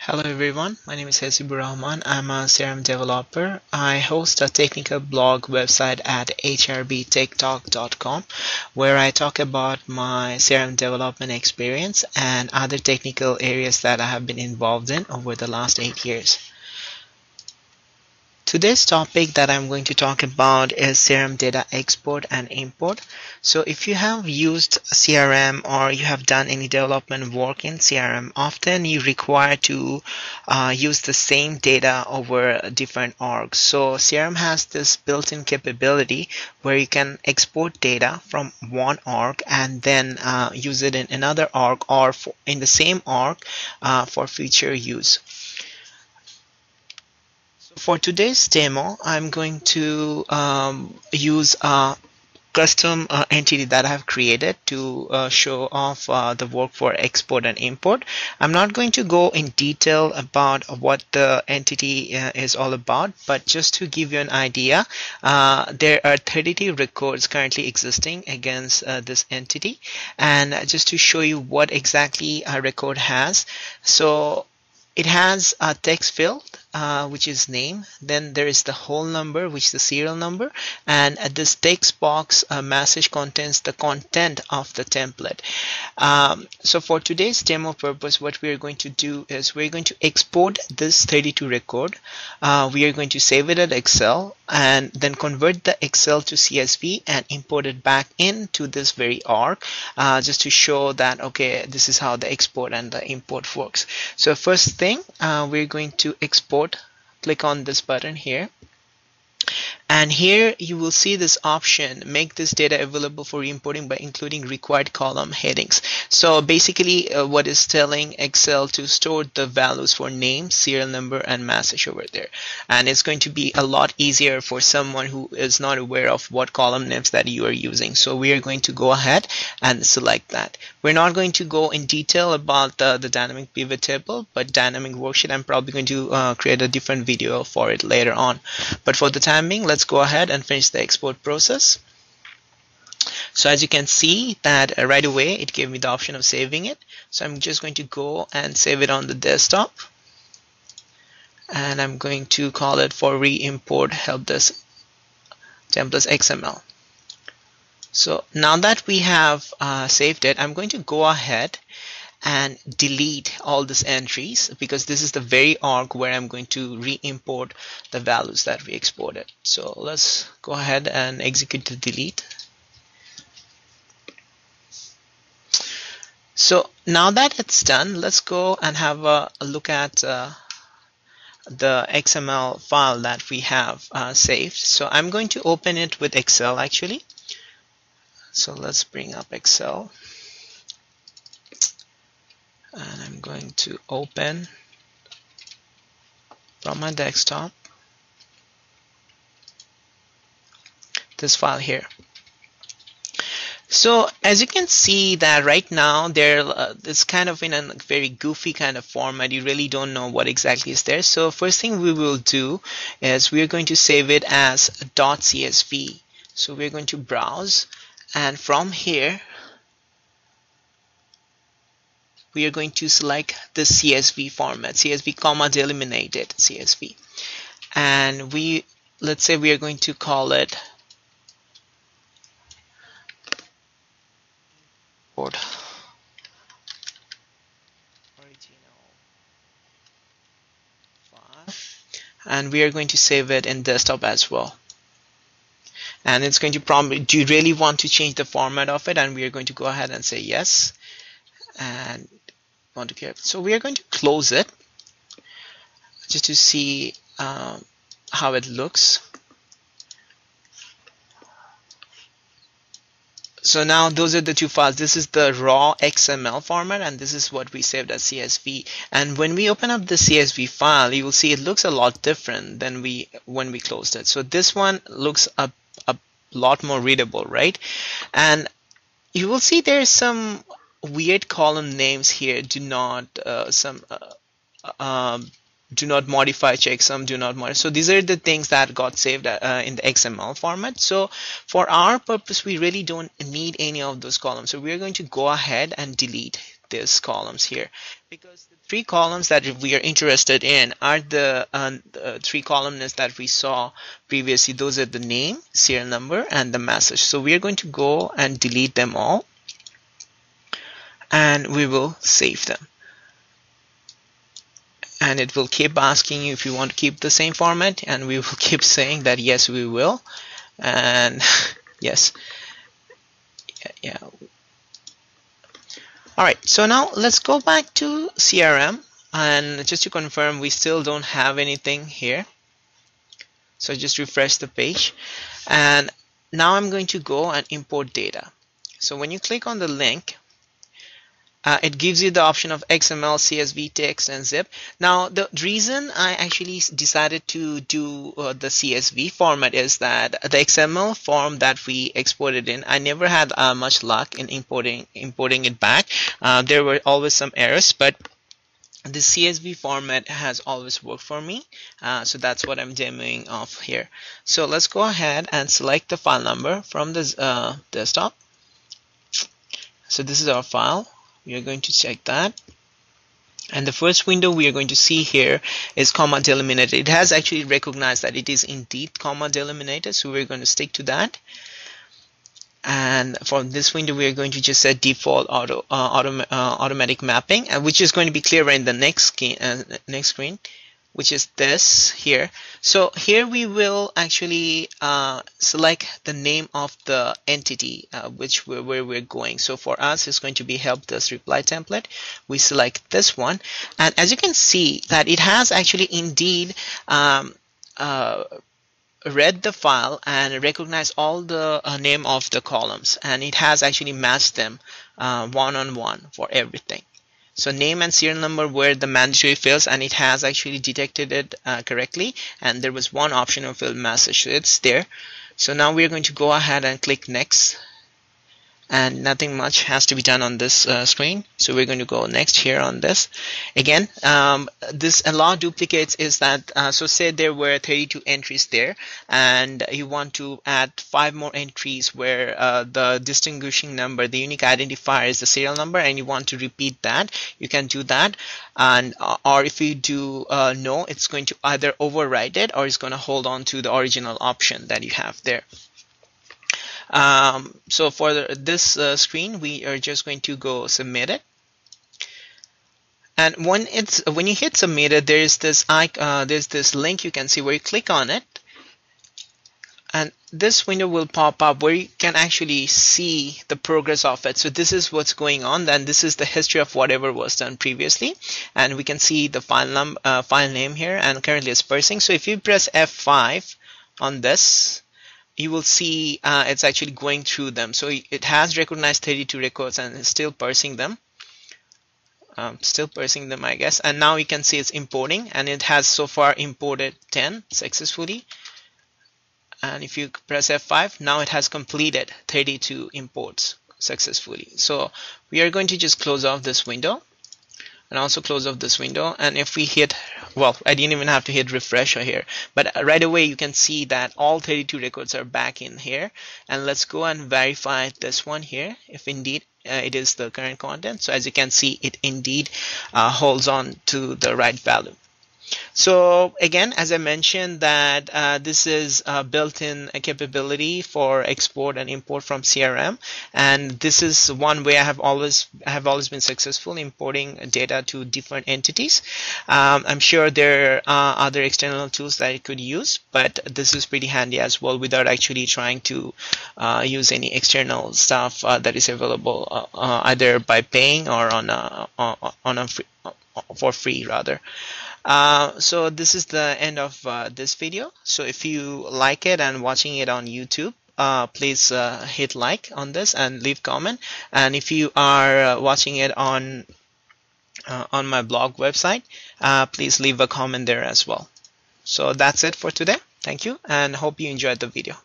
Hello everyone, my name is Hesibur Rahman. I'm a CRM developer. I host a technical blog website at hrbtechtalk.com where I talk about my CRM development experience and other technical areas that I have been involved in over the last 8 years. Today's topic that I'm going to talk about is CRM data export and import. So if you have used CRM or you have done any development work in CRM, often you require to use the same data over different orgs. So CRM has this built-in capability where you can export data from one org and then use it in another org or in the same org for future use. For today's demo, I'm going to use a custom entity that I have created to show off the work for export and import. I'm not going to go in detail about what the entity is all about, but just to give you an idea, there are 32 records currently existing against this entity, and just to show you what exactly a record has. So it has a text field, which is name. Then there is the whole number, which is the serial number, and this text box message contains the content of the template. So for today's demo purpose, what we are going to do is we're going to export this 32 record. We are going to save it at Excel and then convert the Excel to CSV and import it back into this very org, just to show that, okay, this is how the export and the import works. So first thing, we're going to export. Click on this button here, and here you will see this option, make this data available for importing by including required column headings. So basically what is telling Excel to store the values for name, serial number, and message over there. And it's going to be a lot easier for someone who is not aware of what column names that you are using. So we are going to go ahead and select that. We're not going to go in detail about the dynamic pivot table, but dynamic worksheet, I'm probably going to create a different video for it later on. But for the time being, let's go ahead and finish the export process. So as you can see that right away it gave me the option of saving it. So I'm just going to go and save it on the desktop, and I'm going to call it for re-import helpdesk templates XML. So now that we have saved it, I'm going to go ahead and delete all these entries because this is the very org where I'm going to re-import the values that we exported. So let's go ahead and execute the delete. So now that it's done, let's go and have a look at the XML file that we have saved. So I'm going to open it with Excel actually. So let's bring up Excel. And I'm going to open from my desktop this file here. So as you can see that right now it's kind of in a very goofy kind of format. You really don't know what exactly is there. So first thing we will do is we're going to save it as .csv. So we're going to browse, and from here we are going to select the CSV format, CSV comma delimited CSV, and let's say we are going to call it original, and we are going to save it in desktop as well. And it's going to probably, do you really want to change the format of it? And we are going to go ahead and say yes, and want to care. So we are going to close it just to see how it looks. So now those are the two files. This is the raw XML format, and this is what we saved as CSV. And when we open up the CSV file, you will see it looks a lot different than when we closed it. So this one looks a lot more readable, right? And you will see there's some weird column names here. Do not modify checksum, do not modify. So these are the things that got saved in the XML format. So for our purpose, we really don't need any of those columns. So we're going to go ahead and delete these columns here, because the three columns that we are interested in are the three columns that we saw previously. Those are the name, serial number, and the message. So we are going to go and delete them all, and we will save them. And it will keep asking you if you want to keep the same format, and we will keep saying that yes, we will. And yes, yeah. All right, so now let's go back to CRM, and just to confirm, we still don't have anything here. So just refresh the page, and now I'm going to go and import data. So when you click on the link, it gives you the option of XML, CSV, text, and zip. Now, the reason I actually decided to do the CSV format is that the XML form that we exported in, I never had much luck in importing it back. There were always some errors, but the CSV format has always worked for me. So that's what I'm demoing off here. So let's go ahead and select the file number from this desktop. So this is our file. We are going to check that, and the first window we are going to see here is comma delimited. It has actually recognized that it is indeed comma delimited, so we're going to stick to that. And for this window we are going to just set default automatic mapping, which is going to be clearer in the next screen, which is this here. So here we will actually select the name of the entity where we're going. So for us, it's going to be help desk reply template. We select this one, and as you can see that it has actually indeed read the file and recognized all the name of the columns, and it has actually matched them one-on-one for everything. So name and serial number were the mandatory fields, and it has actually detected it correctly, and there was one optional field message, so it's there. So now we're going to go ahead and click next, and nothing much has to be done on this screen. So we're going to go next here on this. Again, this allow duplicates is that, so say there were 32 entries there, and you want to add 5 more entries where the distinguishing number, the unique identifier, is the serial number, and you want to repeat that, you can do that. And or if you do no, it's going to either override it or it's going to hold on to the original option that you have there. So for this screen, we are just going to go submit it, and when you hit submitted, there's this link you can see where you click on it, and this window will pop up where you can actually see the progress of it. So this is what's going on, then this is the history of whatever was done previously, and we can see the file name here, and currently it's parsing. So if you press F5 on this, you will see it's actually going through them. So it has recognized 32 records and is still parsing them. I guess. And now you can see it's importing, and it has so far imported 10 successfully. And if you press F5, now it has completed 32 imports successfully. So we are going to just close off this window, and also close off this window. And if we hit, well, I didn't even have to hit refresh here, but right away you can see that all 32 records are back in here. And let's go and verify this one here, if indeed it is the current content. So as you can see, it indeed holds on to the right value. So again, as I mentioned, that this is a built-in capability for export and import from CRM, and this is one way I have always been successful importing data to different entities. I'm sure there are other external tools that I could use, but this is pretty handy as well without actually trying to use any external stuff that is available either by paying or for free rather. So this is the end of this video. So if you like it and watching it on YouTube, please hit like on this and leave comment. And if you are watching it on my blog website, please leave a comment there as well. So that's it for today. Thank you, and hope you enjoyed the video.